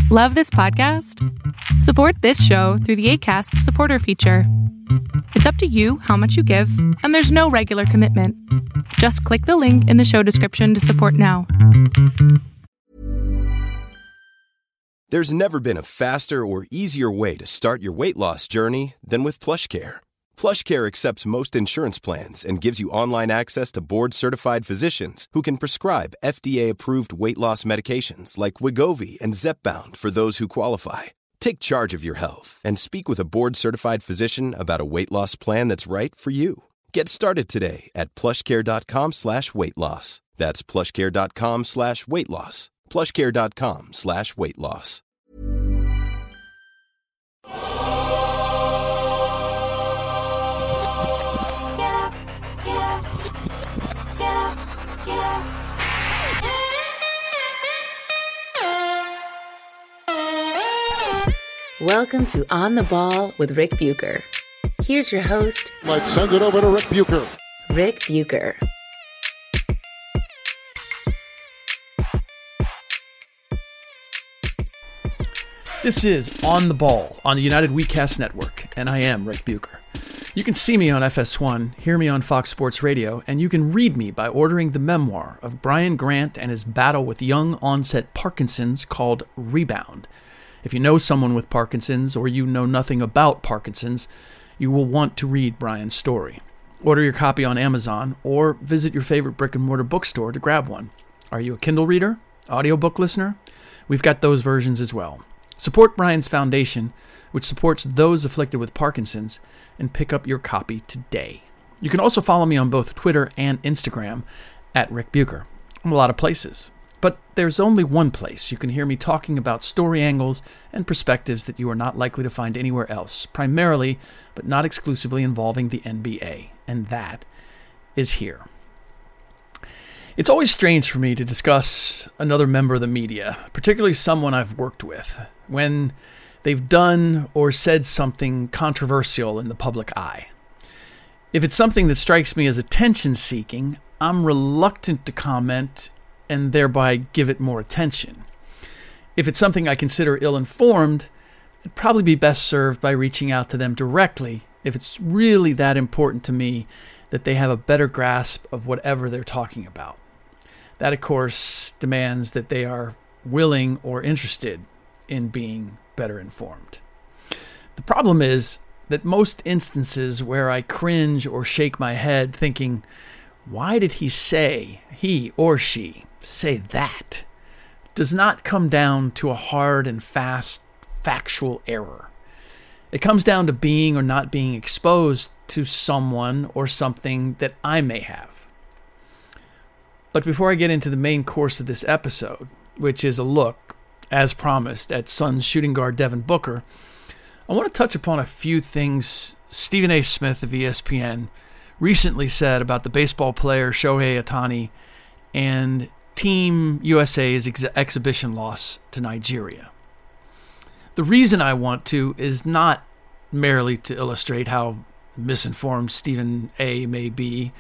Love this podcast? Support this show through the Acast supporter feature. It's up to you how much you give, and there's no regular commitment. Just click the link in the show description to support now. There's never been a faster or easier way to start your weight loss journey than with PlushCare. PlushCare accepts most insurance plans and gives you online access to board-certified physicians who can prescribe FDA-approved weight loss medications like Wegovy and Zepbound for those who qualify. Take charge of your health and speak with a board-certified physician about a weight loss plan that's right for you. Get started today at plushcare.com/weight-loss. That's plushcare.com/weight-loss. plushcare.com/weight-loss. Welcome to On the Ball with Rick Bucher. Here's your host. Let's send it over to Rick Bucher. Rick Bucher. This is On the Ball on the United WeCast Network, and I am Rick Bucher. You can see me on FS1, hear me on Fox Sports Radio, and you can read me by ordering the memoir of Brian Grant and his battle with young onset Parkinson's called Rebound. If you know someone with Parkinson's or you know nothing about Parkinson's, you will want to read Brian's story. Order your copy on Amazon or visit your favorite brick-and-mortar bookstore to grab one. Are you a Kindle reader? Audiobook listener? We've got those versions as well. Support Brian's foundation, which supports those afflicted with Parkinson's, and pick up your copy today. You can also follow me on both Twitter and Instagram at Rick Bucher. I'm a lot of places. But there's only one place you can hear me talking about story angles and perspectives that you are not likely to find anywhere else, primarily, but not exclusively involving the NBA, and that is here. It's always strange for me to discuss another member of the media, particularly someone I've worked with, when they've done or said something controversial in the public eye. If it's something that strikes me as attention-seeking, I'm reluctant to comment and thereby give it more attention. If it's something I consider ill-informed, it'd probably be best served by reaching out to them directly if it's really that important to me that they have a better grasp of whatever they're talking about. That, of course, demands that they are willing or interested in being better informed. The problem is that most instances where I cringe or shake my head thinking, why did he or she say that, does not come down to a hard and fast factual error. It comes down to being or not being exposed to someone or something that I may have. But before I get into the main course of this episode, which is a look, as promised, at Suns shooting guard Devin Booker, I want to touch upon a few things Stephen A. Smith of ESPN recently said about the baseball player Shohei Ohtani and Team USA's exhibition loss to Nigeria. The reason I want to is not merely to illustrate how misinformed Stephen A. may be,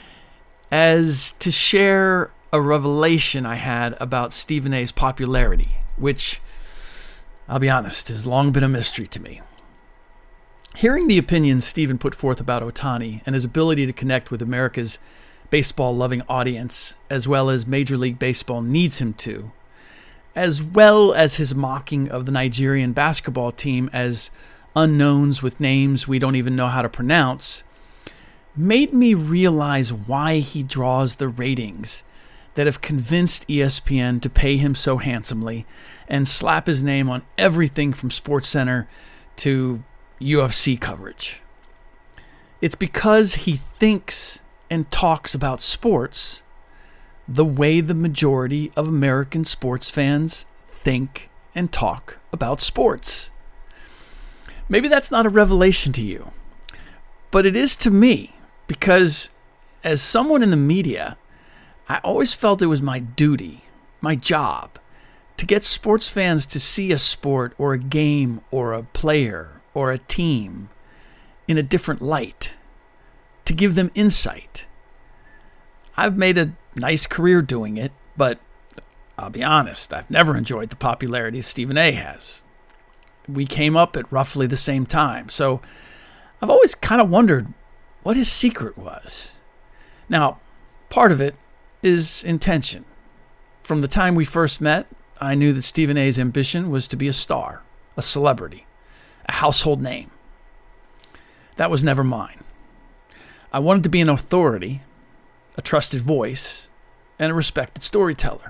as to share a revelation I had about Stephen A.'s popularity, which, I'll be honest, has long been a mystery to me. Hearing the opinions Stephen put forth about Ohtani and his ability to connect with America's baseball-loving audience, as well as Major League Baseball needs him to, as well as his mocking of the Nigerian basketball team as unknowns with names we don't even know how to pronounce, made me realize why he draws the ratings that have convinced ESPN to pay him so handsomely and slap his name on everything from SportsCenter to UFC coverage. It's because he thinks and talks about sports the way the majority of American sports fans think and talk about sports. Maybe that's not a revelation to you, but it is to me, because as someone in the media, I always felt it was my duty, my job, to get sports fans to see a sport or a game or a player or a team in a different light, to give them insight. I've made a nice career doing it, but I'll be honest, I've never enjoyed the popularity Stephen A. has. We came up at roughly the same time, so I've always kind of wondered what his secret was. Now, part of it is intention. From the time we first met, I knew that Stephen A.'s ambition was to be a star, a celebrity, a household name. That was never mine. I wanted to be an authority, a trusted voice, and a respected storyteller.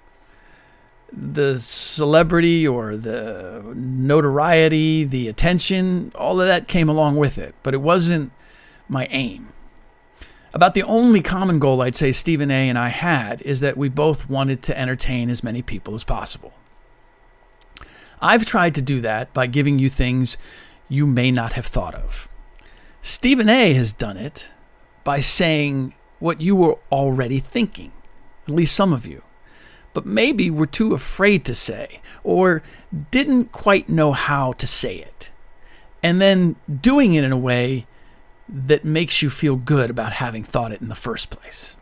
The celebrity or the notoriety, the attention, all of that came along with it, but it wasn't my aim. About the only common goal I'd say Stephen A. and I had is that we both wanted to entertain as many people as possible. I've tried to do that by giving you things you may not have thought of. Stephen A. has done it by saying what you were already thinking, at least some of you, but maybe were too afraid to say or didn't quite know how to say it, and then doing it in a way that makes you feel good about having thought it in the first place.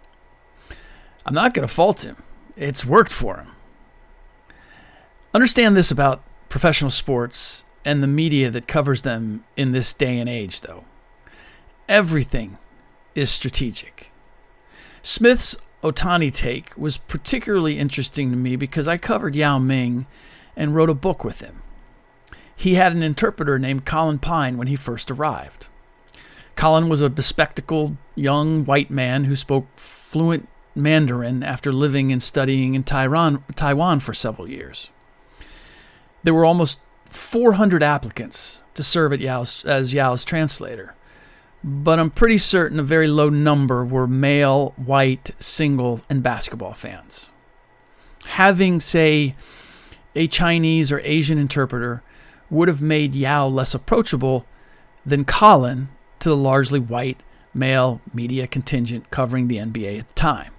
I'm not going to fault him. It's worked for him. Understand this about professional sports and the media that covers them in this day and age, though. Everything is strategic. Smith's Ohtani take was particularly interesting to me because I covered Yao Ming and wrote a book with him. He had an interpreter named Colin Pine when he first arrived. Colin was a bespectacled young white man who spoke fluent Mandarin after living and studying in Taiwan for several years. There were almost 400 applicants to serve at as Yao's translator, but I'm pretty certain a very low number were male, white, single, and basketball fans. Having, say, a Chinese or Asian interpreter would have made Yao less approachable than Colin to the largely white, male media contingent covering the NBA at the time.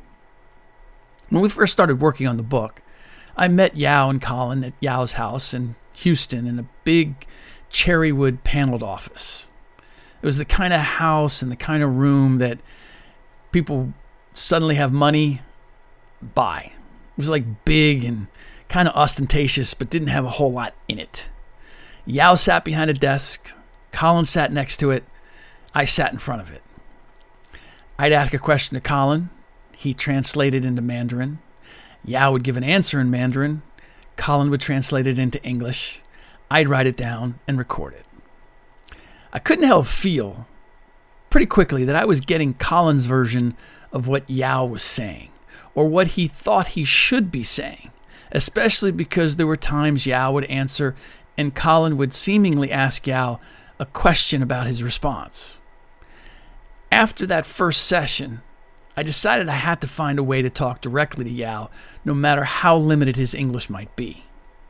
When we first started working on the book, I met Yao and Colin at Yao's house in Houston in a big cherrywood paneled office. It was the kind of house and the kind of room that people suddenly have money buy. It was like big and kind of ostentatious, but didn't have a whole lot in it. Yao sat behind a desk. Colin sat next to it. I sat in front of it. I'd ask a question to Colin. He translated into Mandarin. Yao would give an answer in Mandarin. Colin would translate it into English. I'd write it down and record it. I couldn't help feel pretty quickly that I was getting Colin's version of what Yao was saying, or what he thought he should be saying, especially because there were times Yao would answer and Colin would seemingly ask Yao a question about his response. After that first session, I decided I had to find a way to talk directly to Yao, no matter how limited his English might be.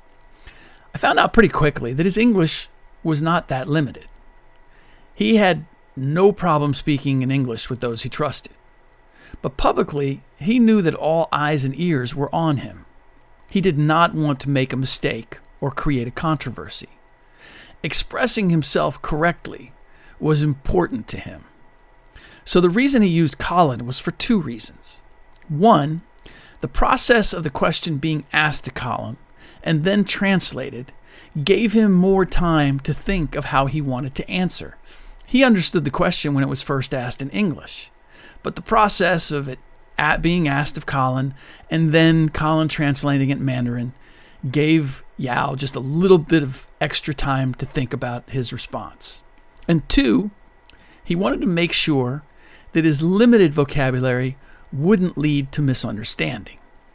I found out pretty quickly that his English was not that limited. He had no problem speaking in English with those he trusted. But publicly, he knew that all eyes and ears were on him. He did not want to make a mistake or create a controversy. Expressing himself correctly was important to him. So the reason he used Colin was for two reasons. One, the process of the question being asked to Colin and then translated gave him more time to think of how he wanted to answer. He understood the question when it was first asked in English, but the process of it being asked of Colin and then Colin translating it in Mandarin gave Yao just a little bit of extra time to think about his response. And two, he wanted to make sure that his limited vocabulary wouldn't lead to misunderstanding.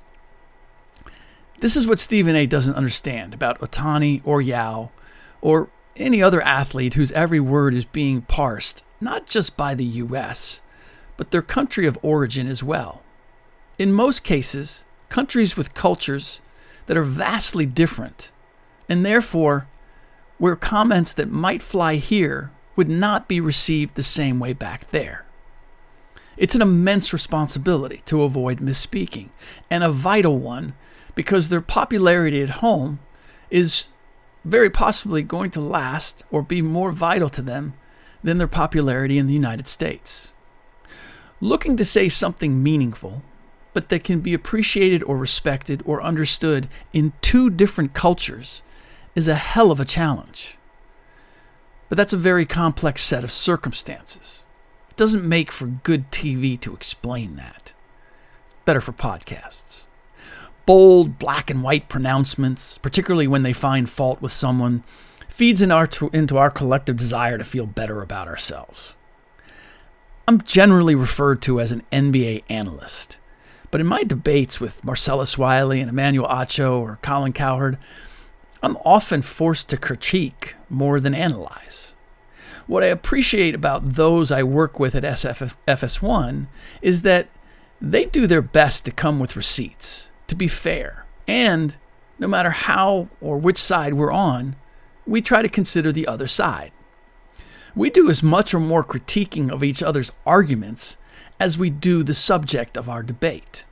This is what Stephen A. doesn't understand about Ohtani or Yao or any other athlete whose every word is being parsed, not just by the U.S., but their country of origin as well. In most cases, countries with cultures that are vastly different, and therefore where comments that might fly here would not be received the same way back there. It's an immense responsibility to avoid misspeaking, and a vital one because their popularity at home is very possibly going to last or be more vital to them than their popularity in the United States. Looking to say something meaningful, but that can be appreciated or respected or understood in two different cultures is a hell of a challenge. But that's a very complex set of circumstances. It doesn't make for good TV to explain that. Better for podcasts. Bold, black and white pronouncements, particularly when they find fault with someone, feeds into our collective desire to feel better about ourselves. I'm generally referred to as an NBA analyst, but in my debates with Marcellus Wiley and Emmanuel Acho or Colin Cowherd, I'm often forced to critique more than analyze. What I appreciate about those I work with at FS1 is that they do their best to come with receipts, to be fair, and no matter how or which side we're on, we try to consider the other side. We do as much or more critiquing of each other's arguments as we do the subject of our debate.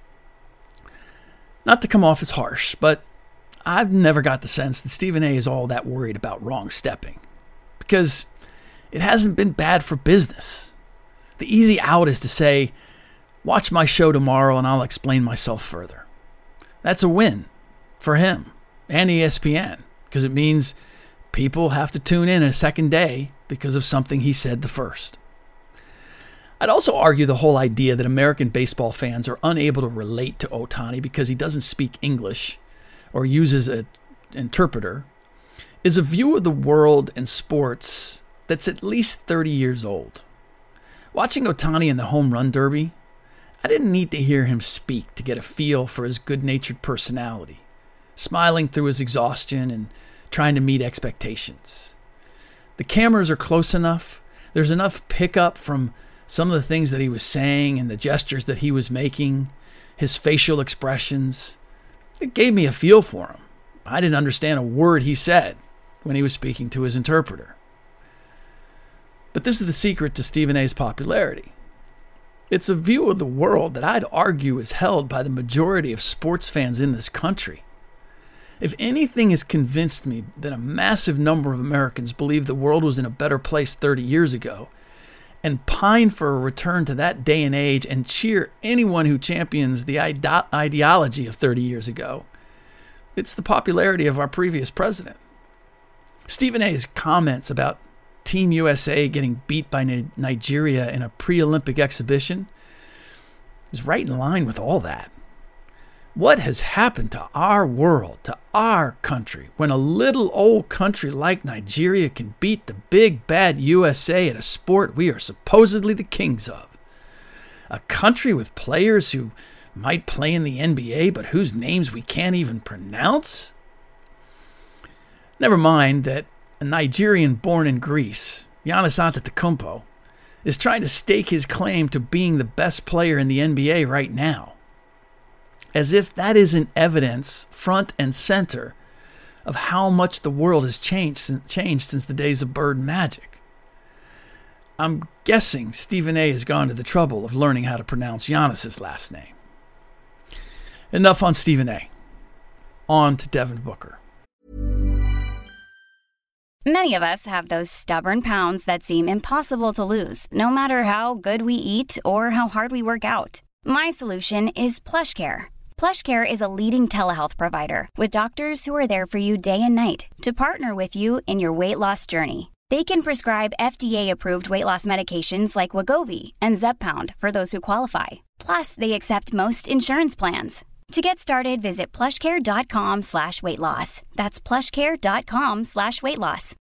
Not to come off as harsh, but I've never got the sense that Stephen A. is all that worried about wrong stepping, because it hasn't been bad for business. The easy out is to say, watch my show tomorrow and I'll explain myself further. That's a win for him and ESPN, because it means people have to tune in a second day because of something he said the first. I'd also argue the whole idea that American baseball fans are unable to relate to Ohtani because he doesn't speak English or uses an interpreter is a view of the world and sports that's at least 30 years old. Watching Ohtani in the home run derby, I didn't need to hear him speak to get a feel for his good-natured personality, smiling through his exhaustion and trying to meet expectations. The cameras are close enough. There's enough pickup from some of the things that he was saying and the gestures that he was making, his facial expressions. It gave me a feel for him. I didn't understand a word he said when he was speaking to his interpreter. But this is the secret to Stephen A.'s popularity. It's a view of the world that I'd argue is held by the majority of sports fans in this country. If anything has convinced me that a massive number of Americans believe the world was in a better place 30 years ago and pine for a return to that day and age and cheer anyone who champions the ideology of 30 years ago, it's the popularity of our previous president. Stephen A.'s comments about Team USA getting beat by Nigeria in a pre-Olympic exhibition is right in line with all that. What has happened to our world, to our country, when a little old country like Nigeria can beat the big bad USA at a sport we are supposedly the kings of? A country with players who might play in the NBA but whose names we can't even pronounce? Never mind that a Nigerian born in Greece, Giannis Antetokounmpo, is trying to stake his claim to being the best player in the NBA right now. As if that isn't evidence, front and center, of how much the world has changed since the days of Bird Magic. I'm guessing Stephen A. has gone to the trouble of learning how to pronounce Giannis's last name. Enough on Stephen A. On to Devin Booker. Many of us have those stubborn pounds that seem impossible to lose, no matter how good we eat or how hard we work out. My solution is PlushCare. PlushCare is a leading telehealth provider with doctors who are there for you day and night to partner with you in your weight loss journey. They can prescribe FDA-approved weight loss medications like Wegovy and Zepbound for those who qualify. Plus, they accept most insurance plans. To get started, visit plushcare.com/weightloss. That's plushcare.com/weightloss.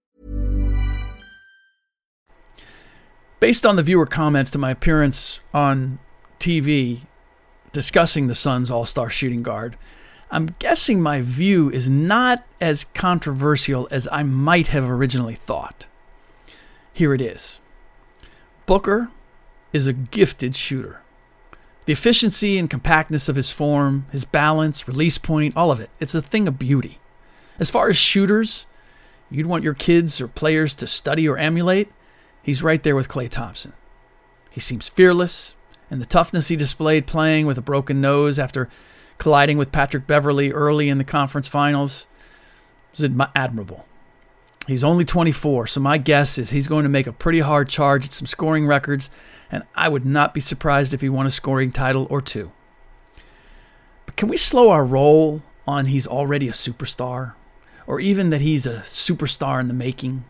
Based on the viewer comments to my appearance on TV discussing the Suns' all-star shooting guard, I'm guessing my view is not as controversial as I might have originally thought. Here it is. Booker is a gifted shooter. The efficiency and compactness of his form, his balance, release point, all of it, it's a thing of beauty. As far as shooters, you'd want your kids or players to study or emulate, he's right there with Klay Thompson. He seems fearless, and the toughness he displayed playing with a broken nose after colliding with Patrick Beverley early in the conference finals was admirable. He's only 24, so my guess is he's going to make a pretty hard charge at some scoring records, and I would not be surprised if he won a scoring title or two. Can we slow our roll on he's already a superstar? Or even that he's a superstar in the making?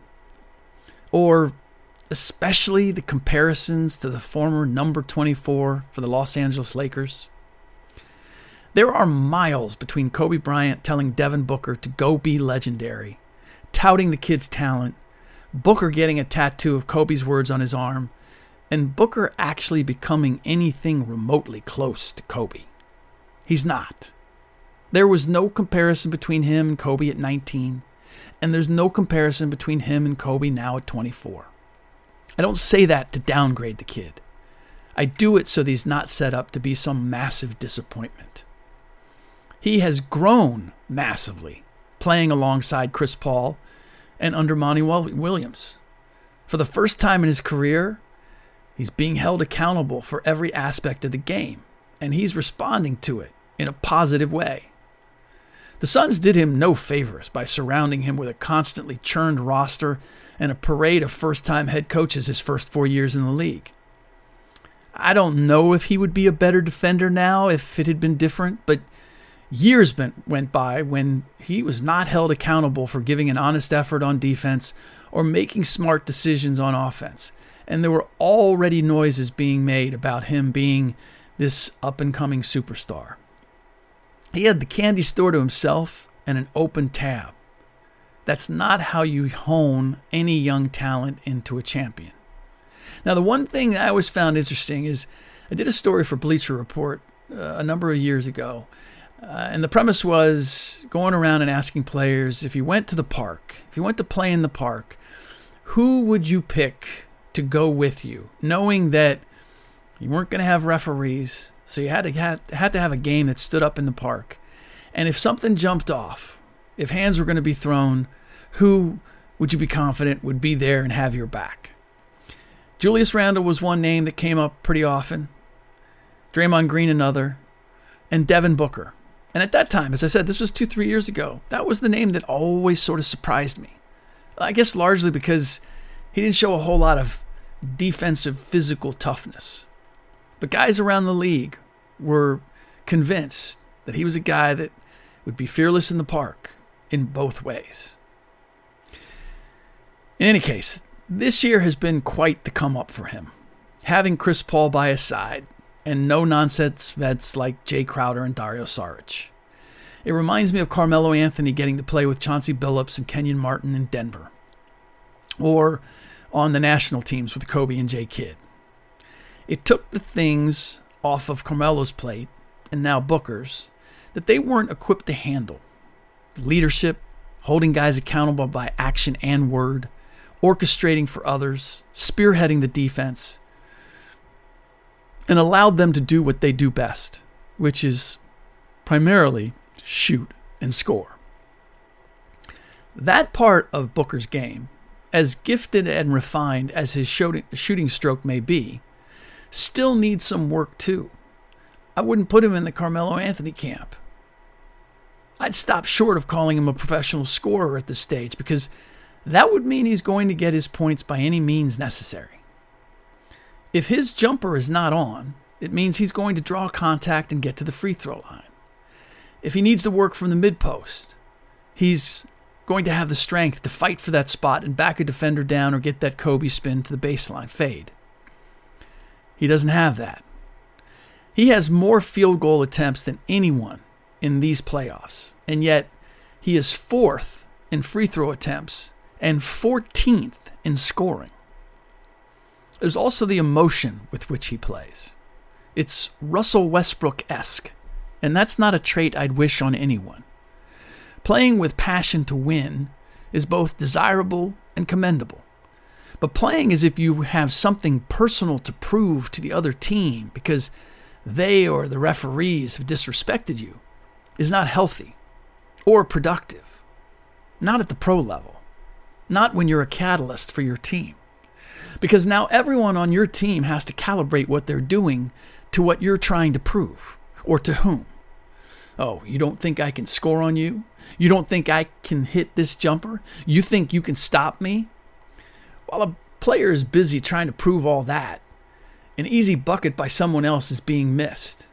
Or especially the comparisons to the former number 24 for the Los Angeles Lakers? There are miles between Kobe Bryant telling Devin Booker to go be legendary, touting the kid's talent, Booker getting a tattoo of Kobe's words on his arm, and Booker actually becoming anything remotely close to Kobe. He's not. There was no comparison between him and Kobe at 19, and there's no comparison between him and Kobe now at 24. I don't say that to downgrade the kid. I do it so that he's not set up to be some massive disappointment. He has grown massively, playing alongside Chris Paul and under Monty Williams. For the first time in his career, he's being held accountable for every aspect of the game, and he's responding to it in a positive way. The Suns did him no favors by surrounding him with a constantly churned roster and a parade of first-time head coaches his first 4 years in the league. I don't know if he would be a better defender now if it had been different, but years went by when he was not held accountable for giving an honest effort on defense or making smart decisions on offense. And there were already noises being made about him being this up-and-coming superstar. He had the candy store to himself and an open tab. That's not how you hone any young talent into a champion. Now, the one thing that I always found interesting is I did a story for Bleacher Report a number of years ago. And the premise was going around and asking players, if you went to the park, if you went to play in the park, who would you pick to go with you, knowing that you weren't going to have referees, so you had to have a game that stood up in the park. And if something jumped off, if hands were going to be thrown, who would you be confident would be there and have your back? Julius Randle was one name that came up pretty often, Draymond Green another, and Devin Booker. And at that time, as I said, this was 2-3 years ago, that was the name that always sort of surprised me. I guess largely because he didn't show a whole lot of defensive physical toughness. But guys around the league were convinced that he was a guy that would be fearless in the park in both ways. In any case, this year has been quite the come up for him. Having Chris Paul by his side, and no-nonsense vets like Jay Crowder and Dario Saric. It reminds me of Carmelo Anthony getting to play with Chauncey Billups and Kenyon Martin in Denver. Or on the national teams with Kobe and Jay Kidd. It took the things off of Carmelo's plate, and now Booker's, that they weren't equipped to handle. Leadership, holding guys accountable by action and word, orchestrating for others, spearheading the defense, and allowed them to do what they do best, which is primarily shoot and score. That part of Booker's game, as gifted and refined as his shooting stroke may be, still needs some work too. I wouldn't put him in the Carmelo Anthony camp. I'd stop short of calling him a professional scorer at this stage because that would mean he's going to get his points by any means necessary. If his jumper is not on, it means he's going to draw contact and get to the free throw line. If he needs to work from the mid-post, he's going to have the strength to fight for that spot and back a defender down or get that Kobe spin to the baseline fade. He doesn't have that. He has more field goal attempts than anyone in these playoffs, and yet he is 4th in free throw attempts and 14th in scoring. There's also the emotion with which he plays. It's Russell Westbrook-esque, and that's not a trait I'd wish on anyone. Playing with passion to win is both desirable and commendable. But playing as if you have something personal to prove to the other team because they or the referees have disrespected you is not healthy or productive. Not at the pro level. Not when you're a catalyst for your team. Because now everyone on your team has to calibrate what they're doing to what you're trying to prove, or to whom. Oh, you don't think I can score on you? You don't think I can hit this jumper? You think you can stop me? While a player is busy trying to prove all that, an easy bucket by someone else is being missed.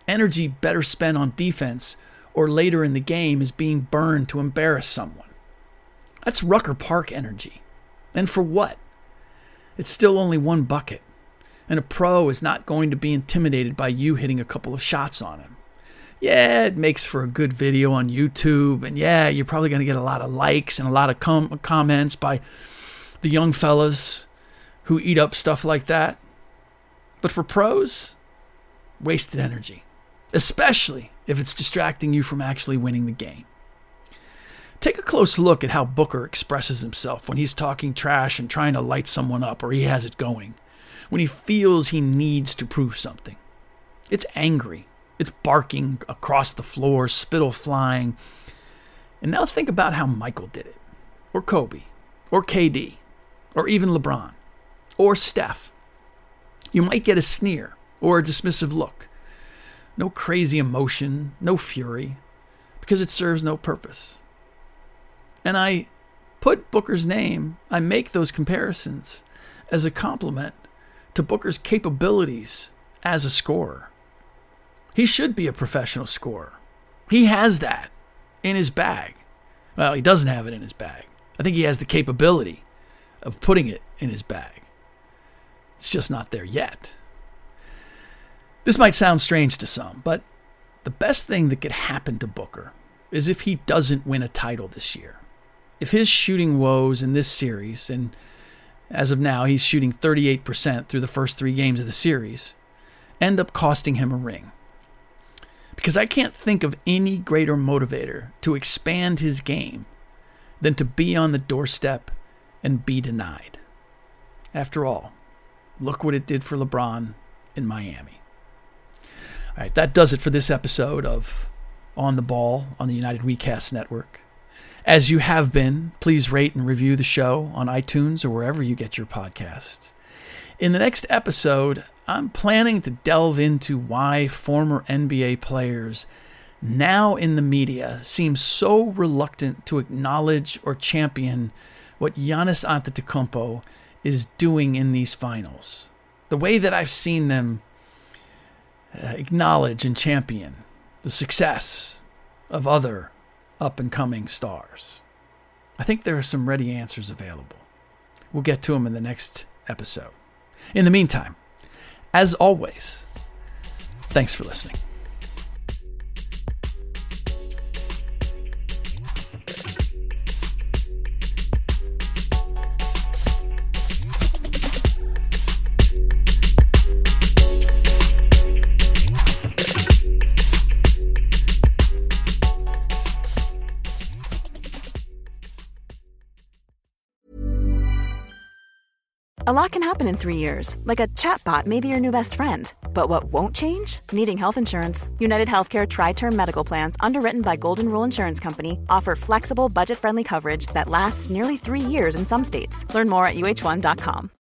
Energy better spent on defense or later in the game is being burned to embarrass someone. That's Rucker Park energy. And for what? It's still only one bucket. And a pro is not going to be intimidated by you hitting a couple of shots on him. Yeah, it makes for a good video on YouTube. And yeah, you're probably going to get a lot of likes and a lot of comments by the young fellas who eat up stuff like that. But for pros, wasted energy. Especially if it's distracting you from actually winning the game. Take a close look at how Booker expresses himself when he's talking trash and trying to light someone up or he has it going. When he feels he needs to prove something. It's angry. It's barking across the floor, spittle flying. And now think about how Michael did it. Or Kobe. Or KD. Or even LeBron. Or Steph. You might get a sneer or a dismissive look. No crazy emotion, no fury, because it serves no purpose. And I put Booker's name, I make those comparisons as a compliment to Booker's capabilities as a scorer. He should be a professional scorer. He has that in his bag. Well, he doesn't have it in his bag. I think he has the capability of putting it in his bag. It's just not there yet. This might sound strange to some, but the best thing that could happen to Booker is if he doesn't win a title this year. If his shooting woes in this series, and as of now he's shooting 38% through the first 3 games of the series, end up costing him a ring. Because I can't think of any greater motivator to expand his game than to be on the doorstep and be denied. After all, look what it did for LeBron in Miami. All right, that does it for this episode of On the Ball on the United WeCast Network. As you have been, please rate and review the show on iTunes or wherever you get your podcasts. In the next episode, I'm planning to delve into why former NBA players now in the media seem so reluctant to acknowledge or champion what Giannis Antetokounmpo is doing in these finals. The way that I've seen them acknowledge and champion the success of other up-and-coming stars. I think there are some ready answers available. We'll get to them in the next episode. In the meantime, as always, thanks for listening. A lot can happen in 3 years, like a chatbot may be your new best friend. But what won't change? Needing health insurance. United Healthcare Tri-Term Medical Plans, underwritten by Golden Rule Insurance Company, offer flexible, budget-friendly coverage that lasts nearly 3 years in some states. Learn more at uh1.com.